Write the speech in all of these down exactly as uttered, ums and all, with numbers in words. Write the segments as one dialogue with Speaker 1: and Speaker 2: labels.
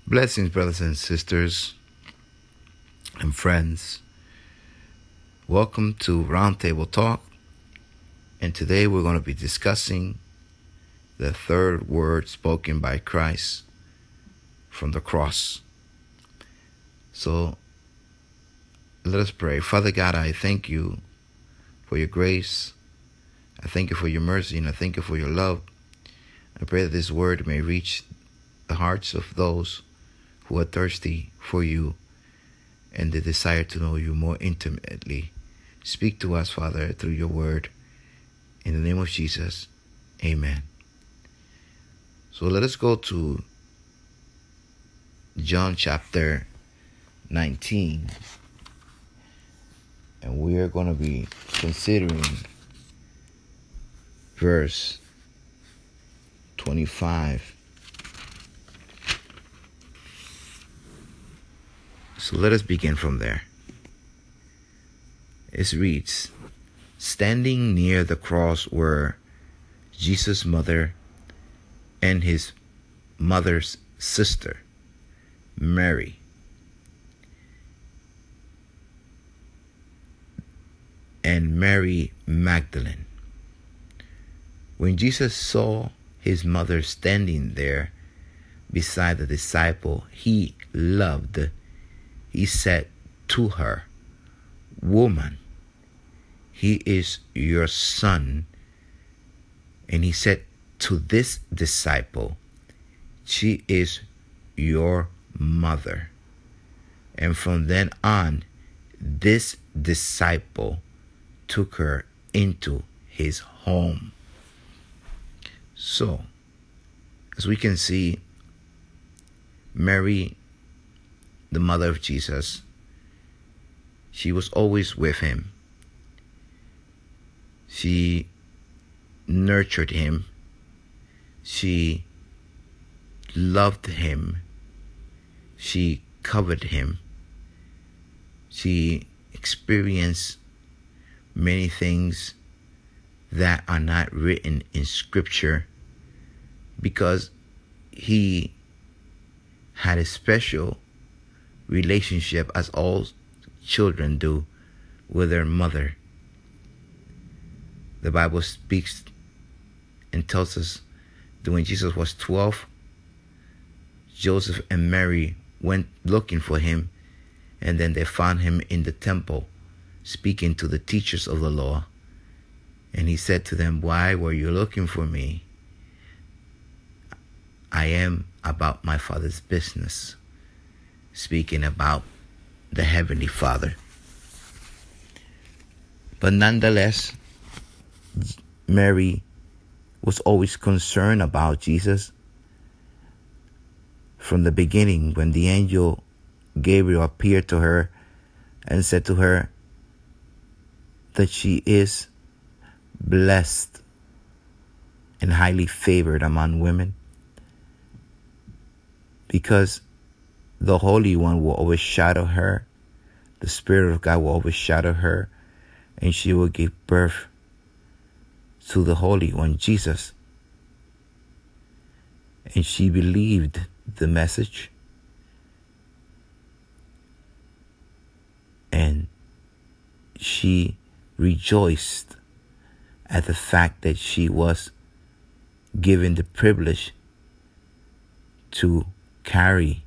Speaker 1: Blessings, brothers and sisters and friends. Welcome to Roundtable Talk. And today we're going to be discussing the third word spoken by Christ from the cross. So let us pray. Father God, I thank you for your grace. I thank you for your mercy, and I thank you for your love. I pray that this word may reach the hearts of those who are thirsty for you and the desire to know you more intimately. Speak to us, Father, through your word. In the name of Jesus, amen. So let us go to John chapter nineteen. And we are going to be considering verse twenty-five. So let us begin from there. It reads, standing near the cross were Jesus' mother and his mother's sister, Mary. And Mary Magdalene. When Jesus saw his mother standing there beside the disciple he loved, he said to her, "Woman, he is your son." And he said to this disciple, "She is your mother." And from then on, this disciple took her into his home. So, as we can see, Mary, the mother of Jesus, she was always with him. She nurtured him. She loved him. She covered him. She experienced many things that are not written in Scripture because he had a special relationship, as all children do, with their mother. The Bible speaks and tells us that when Jesus was twelve, Joseph and Mary went looking for him, and then they found him in the temple speaking to the teachers of the law. And he said to them, "Why were you looking for me? I am about my Father's business," speaking about the Heavenly Father. But nonetheless, Mary was always concerned about Jesus. From the beginning, when the angel Gabriel appeared to her and said to her that she is blessed and highly favored among women, because the Holy One will overshadow her, the Spirit of God will overshadow her, and she will give birth to the Holy One, Jesus. And she believed the message, and she rejoiced at the fact that she was given the privilege to carry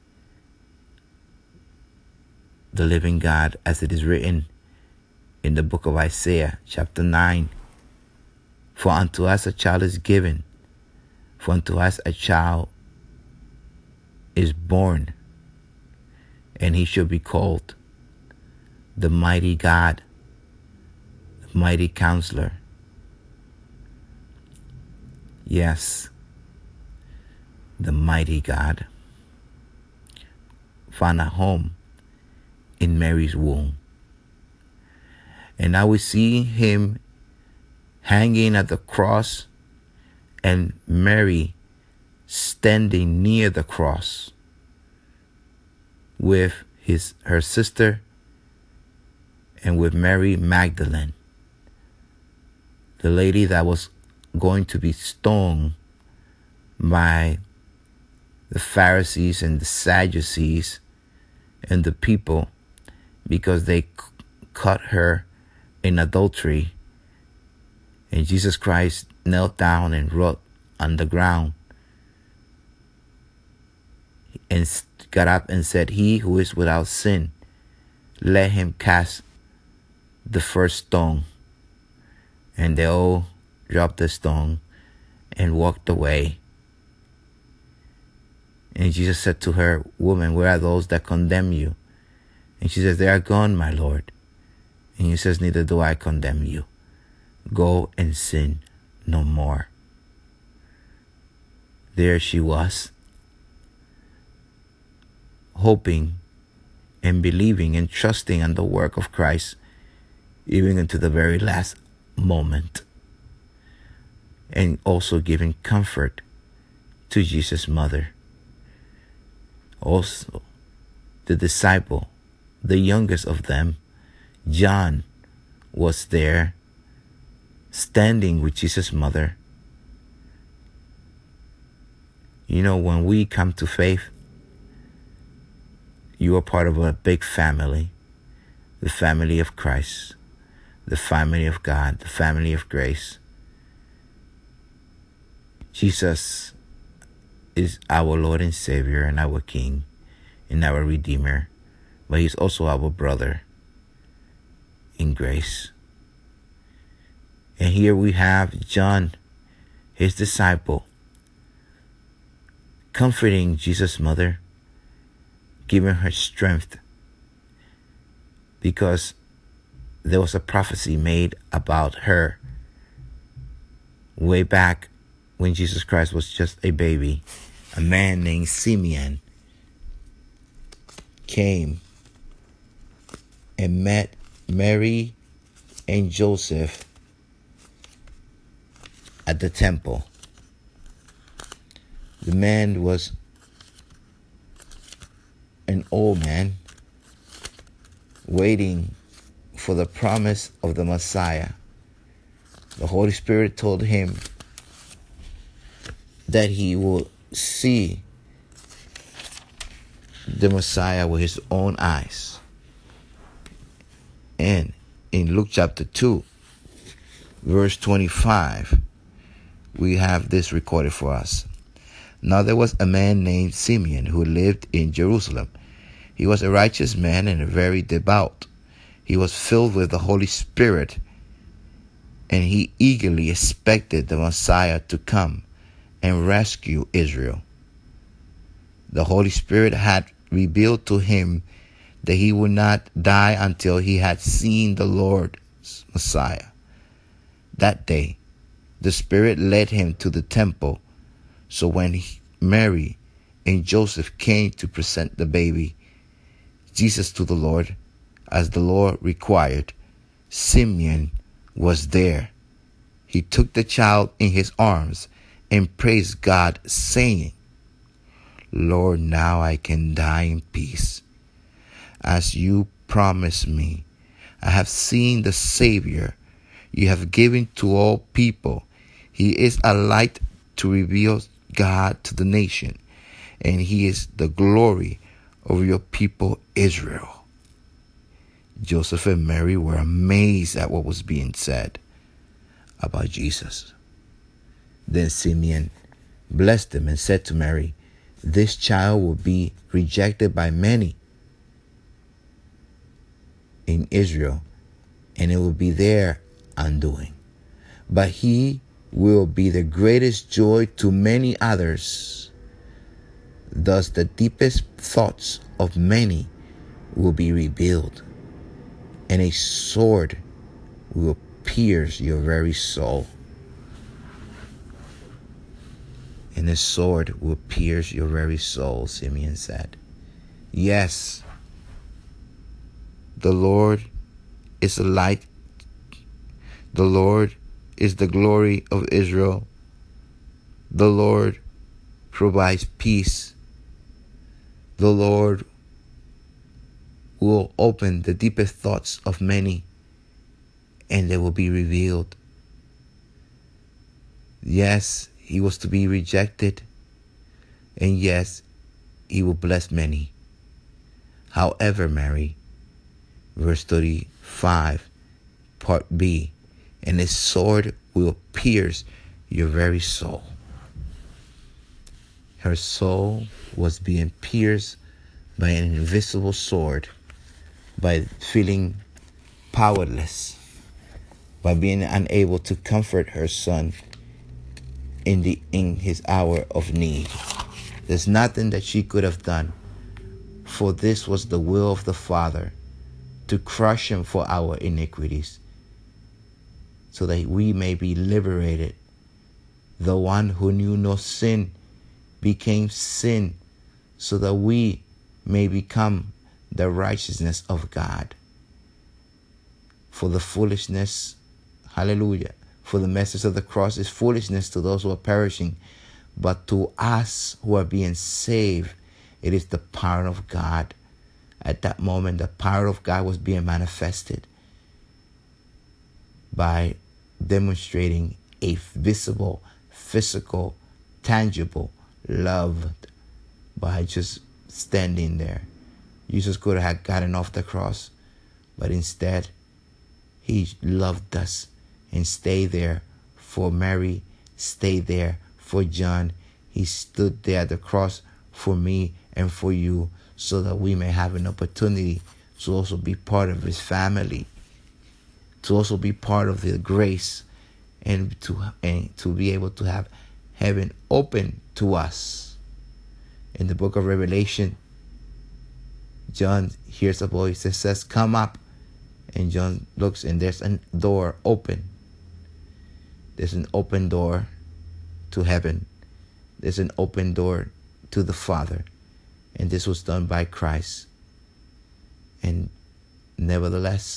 Speaker 1: the living God, as it is written in the book of Isaiah, chapter nine. For unto us a child is given, for unto us a child is born, and he shall be called the mighty God, the mighty counselor. Yes, the mighty God found a home in Mary's womb. And now we see him hanging at the cross and Mary standing near the cross with his her sister and with Mary Magdalene, the lady that was going to be stoned by the Pharisees and the Sadducees and the people, because they c- caught her in adultery. And Jesus Christ knelt down and wrote on the ground and got up and said, "He who is without sin, let him cast the first stone." And they all dropped the stone and walked away. And Jesus said to her, "Woman, where are those that condemn you?" And she says, "They are gone, my Lord." And he says, "Neither do I condemn you. Go and sin no more." There she was, hoping and believing and trusting in the work of Christ, even into the very last moment. And also giving comfort to Jesus' mother. Also, the disciple, the youngest of them, John, was there, standing with Jesus' mother. You know, when we come to faith, you are part of a big family, the family of Christ, the family of God, the family of grace. Jesus is our Lord and Savior and our King and our Redeemer, but He's also our brother in grace. And here we have John, his disciple, comforting Jesus' mother, giving her strength, because there was a prophecy made about her way back when Jesus Christ was just a baby. A man named Simeon came and met Mary and Joseph at the temple. The man was an old man waiting for the promise of the Messiah. The Holy Spirit told him that he will see the Messiah with his own eyes. And in Luke chapter two, verse twenty-five, we have this recorded for us. Now there was a man named Simeon who lived in Jerusalem. He was a righteous man and very devout. He was filled with the Holy Spirit, and he eagerly expected the Messiah to come and rescue Israel. The Holy Spirit had revealed to him that he would not die until he had seen the Lord's Messiah. That day, the Spirit led him to the temple. So when he, Mary and Joseph came to present the baby Jesus to the Lord, as the Lord required, Simeon was there. He took the child in his arms and praised God, saying, "Lord, now I can die in peace. As you promised me, I have seen the Savior you have given to all people. He is a light to reveal God to the nation, and he is the glory of your people Israel." Joseph and Mary were amazed at what was being said about Jesus. Then Simeon blessed them and said to Mary, "This child will be rejected by many in Israel, and it will be their undoing. But he will be the greatest joy to many others. Thus the deepest thoughts of many will be revealed, and a sword will pierce your very soul." And a sword will pierce your very soul, Simeon said. Yes, the Lord is a light. The Lord is the glory of Israel. The Lord provides peace. The Lord will open the deepest thoughts of many, and they will be revealed. Yes, he was to be rejected. And yes, he will bless many. However, Mary, verse thirty-five, part B, and his sword will pierce your very soul. Her soul was being pierced by an invisible sword, by feeling powerless, by being unable to comfort her son in the in his hour of need. There's nothing that she could have done, for this was the will of the Father, to crush him for our iniquities, so that we may be liberated. The one who knew no sin became sin, so that we may become the righteousness of God. For the foolishness, hallelujah, for the message of the cross is foolishness to those who are perishing, but to us who are being saved, it is the power of God. At that moment, the power of God was being manifested by demonstrating a visible, physical, tangible love by just standing there. Jesus could have gotten off the cross, but instead, he loved us and stayed there for Mary, stayed there for John. He stood there at the cross for me and for you, so that we may have an opportunity to also be part of his family, to also be part of the grace, and to and to be able to have heaven open to us. In the book of Revelation, John hears a voice that says, "Come up." And John looks, and there's a door open. There's an open door to heaven. There's an open door to the Father. And this was done by Christ. And nevertheless,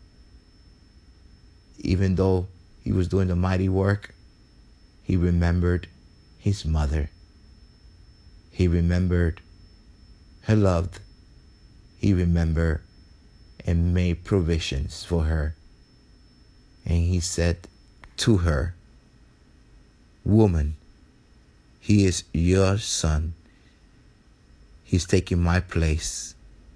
Speaker 1: even though he was doing the mighty work, he remembered his mother. He remembered her love. He remembered and made provisions for her. And he said to her, "Woman, he is your son. He's taking my place.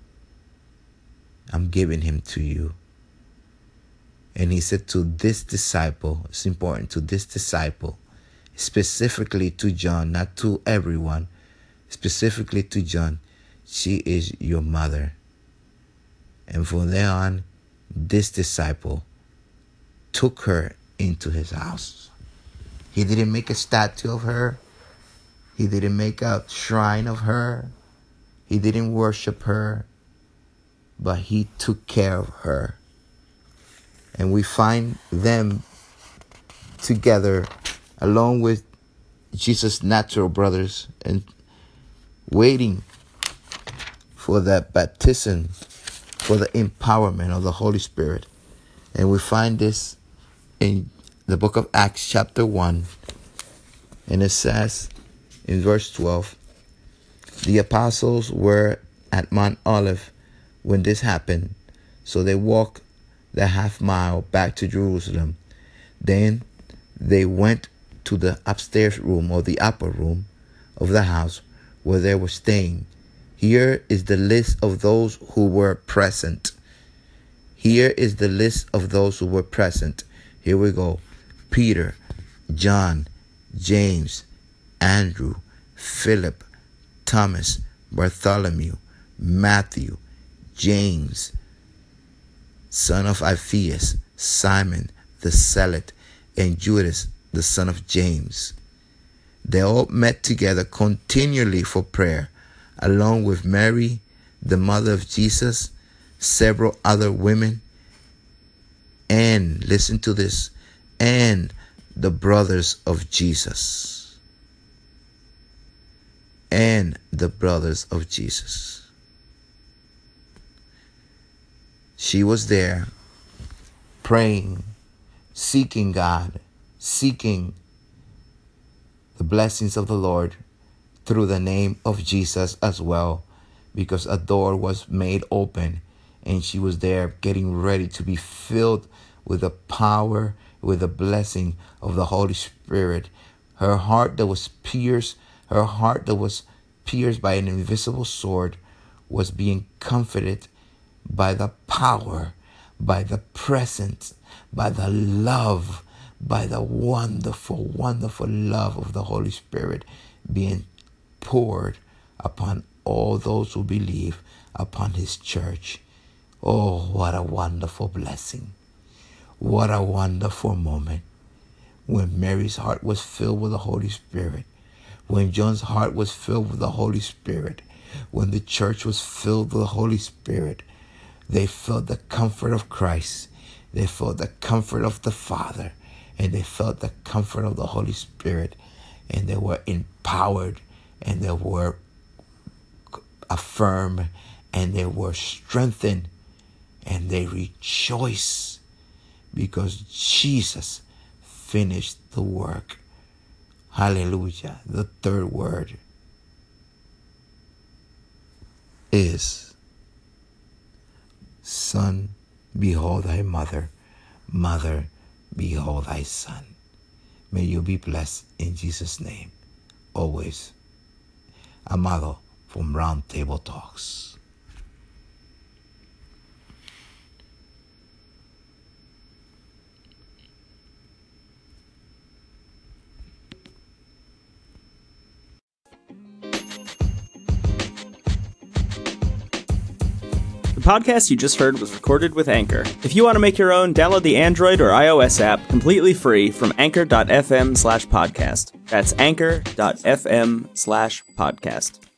Speaker 1: I'm giving him to you." And he said to this disciple, it's important, to this disciple, specifically to John, not to everyone, specifically to John, "She is your mother." And from there on, this disciple took her into his house. He didn't make a statue of her. He didn't make a shrine of her. He didn't worship her. But he took care of her. And we find them together along with Jesus' natural brothers and waiting for that baptism, for the empowerment of the Holy Spirit. And we find this in the book of Acts chapter one. And it says in verse twelve, the apostles were at Mount Olive when this happened. So they walked the half mile back to Jerusalem. Then they went to the upstairs room or the upper room of the house where they were staying. Here is the list of those who were present. Here is the list of those who were present. Here we go. Peter, John, James, Andrew, Philip, Thomas, Bartholomew, Matthew, James, son of Alphaeus, Simon the Zealot, and Judas, the son of James. They all met together continually for prayer, along with Mary, the mother of Jesus, several other women, and, listen to this, and the brothers of Jesus. And the brothers of Jesus. She was there praying, seeking God, seeking the blessings of the Lord through the name of Jesus as well, because a door was made open and she was there getting ready to be filled with the power, with the blessing of the Holy Spirit. Her heart that was pierced Her heart that was pierced by an invisible sword was being comforted by the power, by the presence, by the love, by the wonderful, wonderful love of the Holy Spirit being poured upon all those who believe, upon his church. Oh, what a wonderful blessing. What a wonderful moment. When Mary's heart was filled with the Holy Spirit, when John's heart was filled with the Holy Spirit, when the church was filled with the Holy Spirit, they felt the comfort of Christ. They felt the comfort of the Father. And they felt the comfort of the Holy Spirit. And they were empowered. And they were affirmed. And they were strengthened. And they rejoiced because Jesus finished the work. Hallelujah. The third word is, son, behold thy mother. Mother, behold thy son. May you be blessed in Jesus' name. Always. Amado from Round Table Talks.
Speaker 2: The podcast you just heard was recorded with Anchor. If you want to make your own, download the Android or iOS app completely free from anchor.fm slash podcast. That's anchor.fm slash podcast.